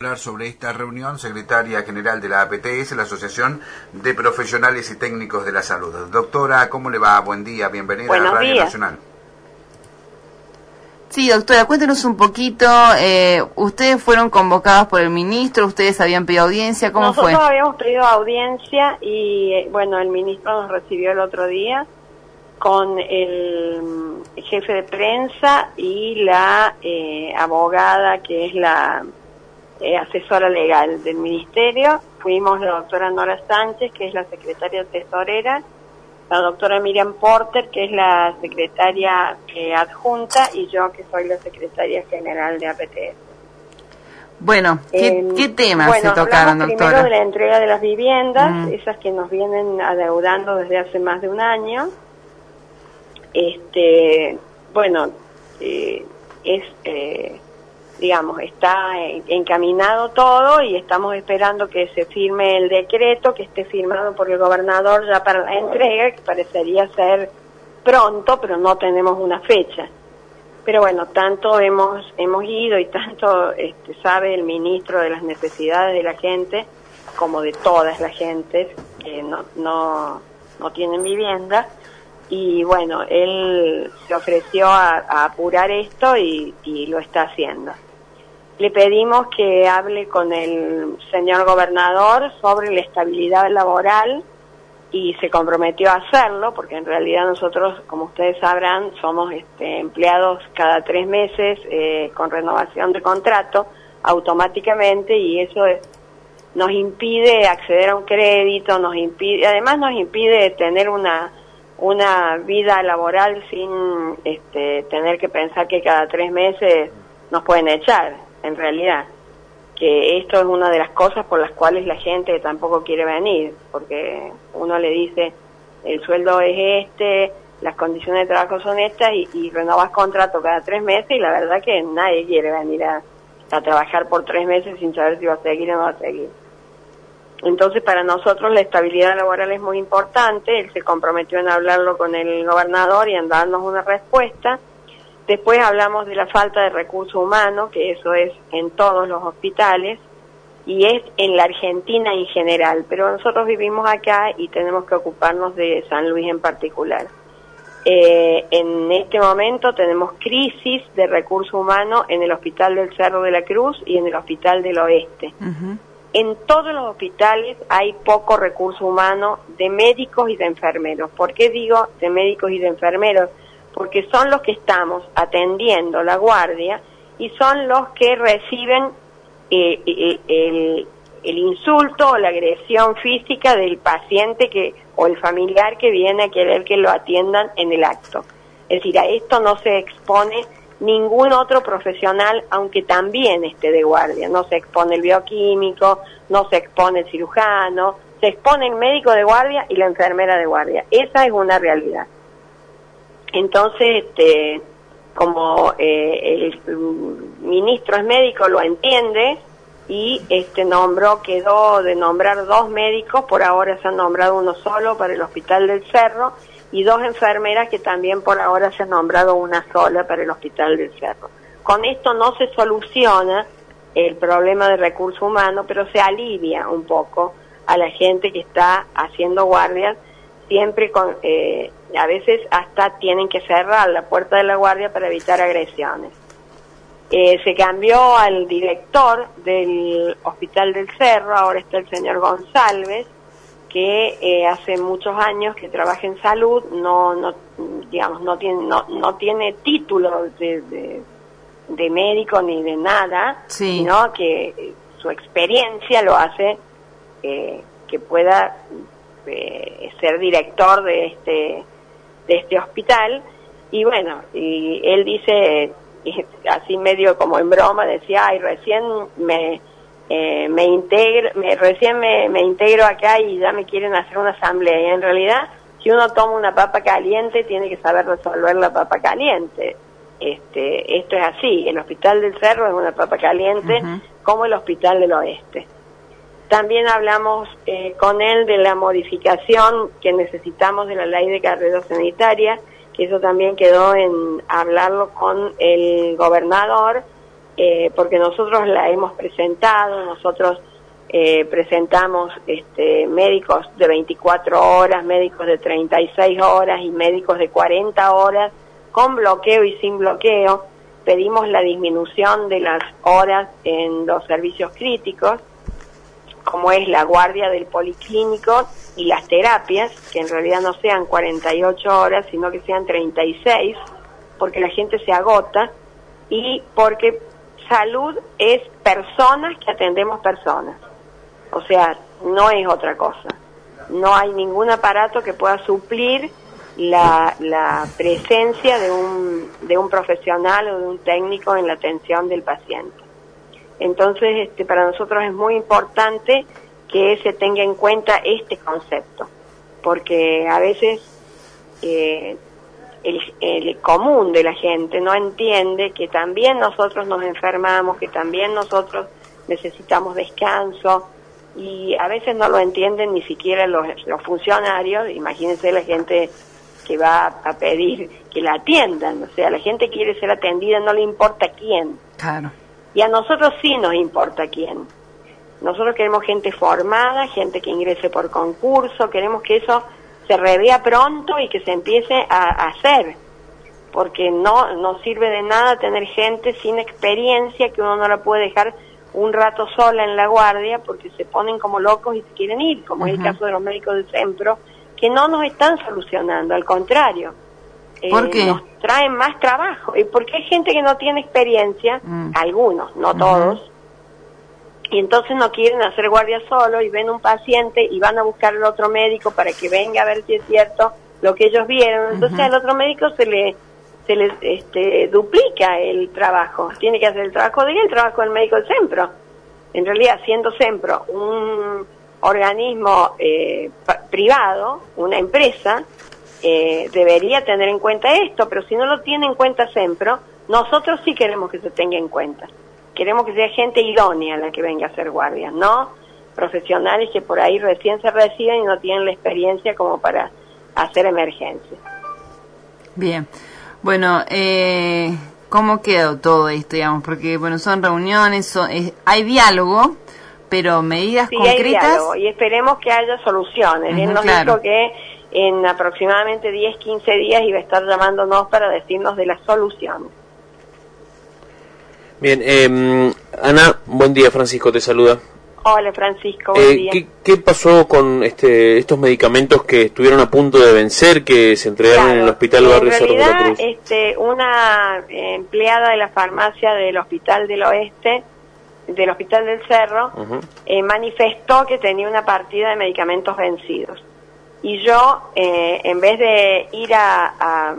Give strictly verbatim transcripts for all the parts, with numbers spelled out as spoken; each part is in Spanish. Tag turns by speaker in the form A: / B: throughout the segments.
A: Hablar sobre esta reunión, secretaria general de la A P T S, la Asociación de Profesionales y Técnicos de la Salud. Doctora, ¿cómo le va? Buen día, bienvenida
B: Buenos
A: a Radio
B: días.
A: Nacional.
C: Sí, doctora, cuéntenos un poquito, eh, ustedes fueron convocados por el ministro, ustedes habían pedido audiencia, ¿cómo
B: Nosotros
C: fue?
B: Nosotros habíamos pedido audiencia y, eh, bueno, el ministro nos recibió el otro día con el jefe de prensa y la eh, abogada que es la eh, asesora legal del ministerio. Fuimos la doctora Nora Sánchez, que es la secretaria tesorera, la doctora Miriam Porter, que es la secretaria eh, adjunta, y yo, que soy la secretaria general de A P T S.
C: Bueno, ¿qué,
B: eh,
C: ¿qué temas
B: bueno,
C: se tocaron, doctora?
B: Primero de la entrega de las viviendas,
C: Mm.
B: esas que nos vienen adeudando desde hace más de un año. Este, bueno, eh, es, eh, digamos, está encaminado todo y estamos esperando que se firme el decreto, que esté firmado por el gobernador ya para la entrega, que parecería ser pronto, pero no tenemos una fecha. Pero bueno, tanto hemos hemos ido y tanto este, sabe el ministro de las necesidades de la gente, como de todas las gentes que no, no, no tienen vivienda. Y bueno, él se ofreció a, a apurar esto y, y lo está haciendo. Le pedimos que hable con el señor gobernador sobre la estabilidad laboral y se comprometió a hacerlo, porque en realidad nosotros, como ustedes sabrán, somos este, empleados cada tres meses eh, con renovación de contrato automáticamente, y eso es, nos impide acceder a un crédito, nos impide, además nos impide tener una una vida laboral sin este, tener que pensar que cada tres meses nos pueden echar, en realidad. Que esto es una de las cosas por las cuales la gente tampoco quiere venir, porque uno le dice, el sueldo es este, las condiciones de trabajo son estas, y, y renovas contrato cada tres meses, y la verdad que nadie quiere venir a, a trabajar por tres meses sin saber si va a seguir o no va a seguir. Entonces, para nosotros la estabilidad laboral es muy importante. Él se comprometió en hablarlo con el gobernador y en darnos una respuesta. Después hablamos de la falta de recursos humanos, que eso es en todos los hospitales y es en la Argentina en general, pero nosotros vivimos acá y tenemos que ocuparnos de San Luis en particular. Eh, en este momento tenemos crisis de recursos humanos en el Hospital del Cerro de la Cruz y en el Hospital del Oeste. Uh-huh. En todos los hospitales hay poco recurso humano de médicos y de enfermeros. ¿Por qué digo de médicos y de enfermeros? Porque son los que estamos atendiendo la guardia y son los que reciben eh, eh, el, el insulto o la agresión física del paciente que o el familiar que viene a querer que lo atiendan en el acto. Es decir, a esto no se expone ningún otro profesional, aunque también esté de guardia. No se expone el bioquímico, no se expone el cirujano, se expone el médico de guardia y la enfermera de guardia. Esa es una realidad. Entonces, este, como eh, el ministro es médico, lo entiende y este nombró, quedó de nombrar dos médicos, por ahora se han nombrado uno solo para el Hospital del Cerro, y dos enfermeras que también por ahora se han nombrado una sola para el Hospital del Cerro. Con esto no se soluciona el problema de recursos humanos, pero se alivia un poco a la gente que está haciendo guardias, siempre con, eh, a veces hasta tienen que cerrar la puerta de la guardia para evitar agresiones. Eh, se cambió al director del Hospital del Cerro, ahora está el señor González, que eh, hace muchos años que trabaja en salud, no, no digamos, no tiene, no, no tiene título de, de, de médico ni de nada, sí, sino que eh, su experiencia lo hace eh, que pueda eh, ser director de este, de este hospital. Y bueno, y él dice, y así medio como en broma, decía, ay, recién me... Eh, me integro, me, recién me, me integro acá y ya me quieren hacer una asamblea. Y en realidad, si uno toma una papa caliente, tiene que saber resolver la papa caliente. Este, esto es así. El Hospital del Cerro es una papa caliente, uh-huh, como el Hospital del Oeste. También hablamos eh, con él de la modificación que necesitamos de la ley de carrera sanitaria, que eso también quedó en hablarlo con el gobernador, eh, porque nosotros la hemos presentado, nosotros eh, presentamos este, médicos de veinticuatro horas, médicos de treinta y seis horas y médicos de cuarenta horas, con bloqueo y sin bloqueo. Pedimos la disminución de las horas en los servicios críticos, como es la guardia del policlínico y las terapias, que en realidad no sean cuarenta y ocho horas, sino que sean treinta y seis, porque la gente se agota y porque salud es personas que atendemos personas. O sea, no es otra cosa. No hay ningún aparato que pueda suplir la, la presencia de un, de un profesional o de un técnico en la atención del paciente. Entonces, este, para nosotros es muy importante que se tenga en cuenta este concepto, porque a veces eh, el, el común de la gente no entiende que también nosotros nos enfermamos, que también nosotros necesitamos descanso, y a veces no lo entienden ni siquiera los, los funcionarios. Imagínense la gente que va a pedir que la atiendan, o sea, la gente quiere ser atendida, no le importa quién.
C: Claro.
B: Y a nosotros sí nos importa quién. Nosotros queremos gente formada, gente que ingrese por concurso, queremos que eso se revea pronto y que se empiece a, a hacer, porque no, no sirve de nada tener gente sin experiencia que uno no la puede dejar un rato sola en la guardia porque se ponen como locos y se quieren ir, como uh-huh. es el caso de los médicos del centro, que no nos están solucionando, al contrario.
C: ¿Por qué?
B: Eh, nos traen más trabajo, y porque hay gente que no tiene experiencia, mm. algunos, no uh-huh. todos, y entonces no quieren hacer guardia solo y ven un paciente y van a buscar al otro médico para que venga a ver si es cierto lo que ellos vieron. Entonces uh-huh. al otro médico se le se le este, duplica el trabajo, tiene que hacer el trabajo de él, el trabajo del médico del centro. En realidad, siendo Sempro un organismo eh, privado, una empresa, eh, debería tener en cuenta esto, pero si no lo tiene en cuenta Sempro, nosotros sí queremos que se tenga en cuenta. Queremos que sea gente idónea la que venga a hacer guardias, no profesionales que por ahí recién se reciben y no tienen la experiencia como para hacer emergencia.
C: Bien. Bueno, eh, ¿cómo quedó todo esto, digamos? Porque, bueno, son reuniones, son, es, hay diálogo, pero medidas
B: sí,
C: concretas...
B: Sí, hay diálogo, y esperemos que haya soluciones. Uh-huh, Él nos claro. dijo que en aproximadamente diez, quince días iba a estar llamándonos para decirnos de las soluciones.
D: Bien, eh, Ana, buen día, Francisco te saluda.
B: Hola Francisco, buen
D: eh,
B: día.
D: ¿qué, ¿Qué pasó con este estos medicamentos que estuvieron a punto de vencer, que se entregaron claro, en el Hospital Barrio Cerro de la Cruz?
B: Este, una empleada de la farmacia del Hospital del Oeste, del Hospital del Cerro, uh-huh. eh, manifestó que tenía una partida de medicamentos vencidos. Y yo, eh, en vez de ir a, a,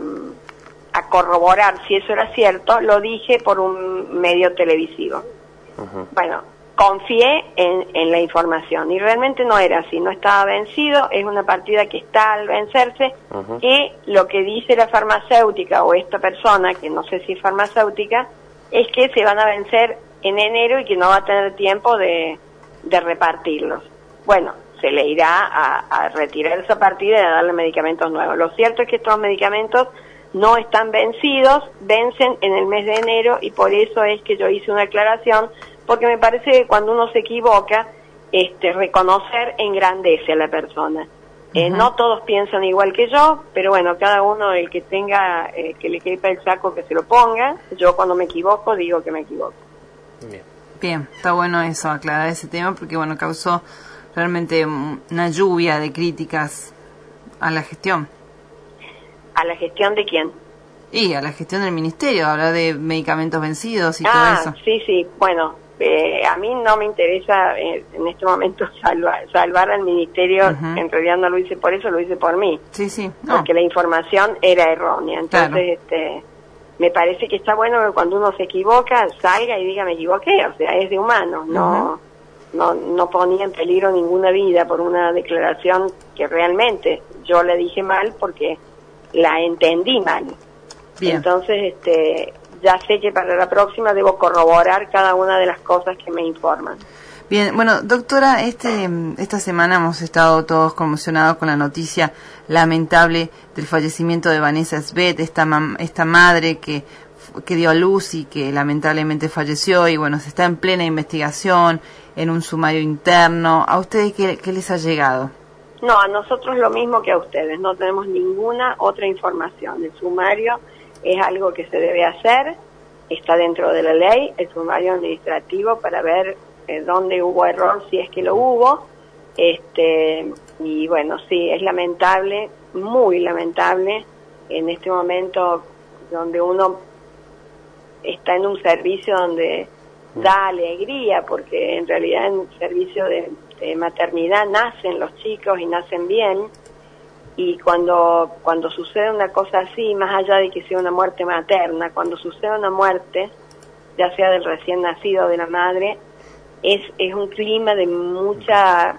B: a corroborar si eso era cierto, lo dije por un medio televisivo. Uh-huh. Bueno, confié en, en la información y realmente no era así, no estaba vencido, es una partida que está al vencerse uh-huh. y lo que dice la farmacéutica o esta persona, que no sé si es farmacéutica, es que se van a vencer en enero y que no va a tener tiempo de, de repartirlos. Bueno, se le irá a, a retirar esa partida y a darle medicamentos nuevos. Lo cierto es que estos medicamentos no están vencidos, vencen en el mes de enero y por eso es que yo hice una aclaración, porque me parece que cuando uno se equivoca, este, reconocer engrandece a la persona. Uh-huh. Eh, no todos piensan igual que yo, pero bueno, cada uno, el que tenga, eh, que le quepa el saco, que se lo ponga. Yo cuando me equivoco, digo que me equivoco.
C: Bien. Bien, está bueno eso, aclarar ese tema, porque bueno, causó realmente una lluvia de críticas a la gestión.
B: ¿A la gestión de quién?
C: Y a la gestión del ministerio, hablar de medicamentos vencidos y
B: ah,
C: todo eso.
B: sí, sí, bueno, eh, a mí no me interesa eh, en este momento salvar, salvar al ministerio, uh-huh. en realidad no lo hice por eso, lo hice por mí.
C: Sí, sí. No.
B: Porque la información era errónea, entonces claro. este me parece que está bueno que cuando uno se equivoca salga y diga me equivoqué, o sea, es de humanos, no, uh-huh. no, no ponía en peligro ninguna vida por una declaración que realmente yo le dije mal porque la entendí mal. Bien. Entonces, este, ya sé que para la próxima debo corroborar cada una de las cosas que me informan.
C: Bien, bueno, doctora, este, esta semana hemos estado todos conmocionados con la noticia lamentable del fallecimiento de Vanessa Svet, esta mam- esta madre que que dio a luz y que lamentablemente falleció, y bueno, se está en plena investigación, en un sumario interno. ¿A ustedes qué, qué les ha llegado?
B: No, a nosotros lo mismo que a ustedes, no tenemos ninguna otra información. El sumario es algo que se debe hacer, está dentro de la ley, el sumario administrativo, para ver eh, dónde hubo error, si es que lo hubo. Este, y bueno, sí, es lamentable, muy lamentable, en este momento donde uno está en un servicio donde da alegría, porque en realidad en servicio de, de maternidad nacen los chicos y nacen bien, y cuando cuando sucede una cosa así, más allá de que sea una muerte materna, cuando sucede una muerte, ya sea del recién nacido o de la madre, es es un clima de mucha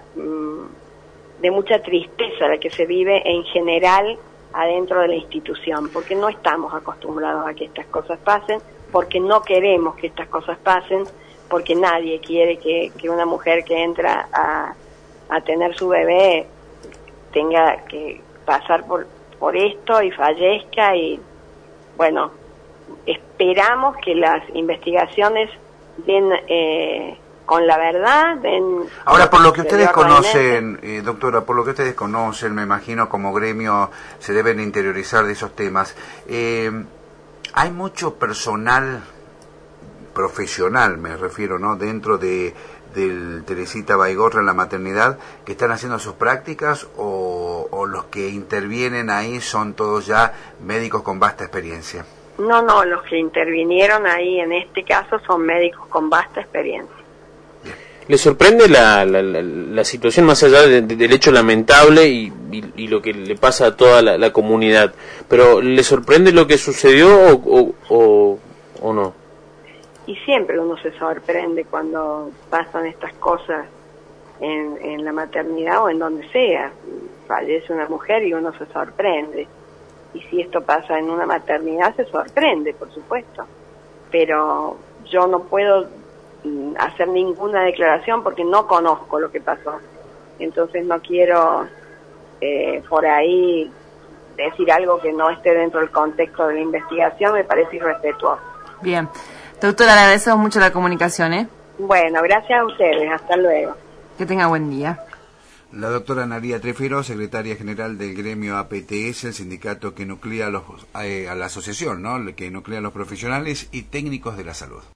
B: de mucha tristeza la que se vive en general adentro de la institución, porque no estamos acostumbrados a que estas cosas pasen, porque no queremos que estas cosas pasen, porque nadie quiere que, que una mujer que entra a, a tener su bebé tenga que pasar por, por esto y fallezca. Y bueno, esperamos que las investigaciones den eh, con la verdad. Den
A: Ahora, por lo que ustedes conocen, eh, doctora, por lo que ustedes conocen, me imagino como gremio se deben interiorizar de esos temas. Eh, hay mucho personal profesional, me refiero, ¿no?, dentro de del Teresita Baigorra en la maternidad, que están haciendo sus prácticas, o, o los que intervienen ahí son todos ya médicos con vasta experiencia.
B: No, no, los que intervinieron ahí en este caso son médicos con vasta experiencia.
D: ¿Le sorprende la, la, la, la situación, más allá de, de, del hecho lamentable y, y, y lo que le pasa a toda la, la comunidad? Pero ¿le sorprende lo que sucedió o, o, o, o no?
B: Y siempre uno se sorprende cuando pasan estas cosas en, en la maternidad o en donde sea. Fallece una mujer y uno se sorprende. Y si esto pasa en una maternidad, se sorprende, por supuesto. Pero yo no puedo hacer ninguna declaración porque no conozco lo que pasó. Entonces no quiero eh, por ahí decir algo que no esté dentro del contexto de la investigación, me parece irrespetuoso.
C: Bien. Doctora, le agradecemos mucho la comunicación, ¿eh?
B: Bueno, gracias a ustedes. Hasta luego.
C: Que tenga buen día.
A: La doctora Naría Trefero, secretaria general del gremio A P T S, el sindicato que nuclea los, eh, a la asociación, ¿no?, que nuclea a los profesionales y técnicos de la salud.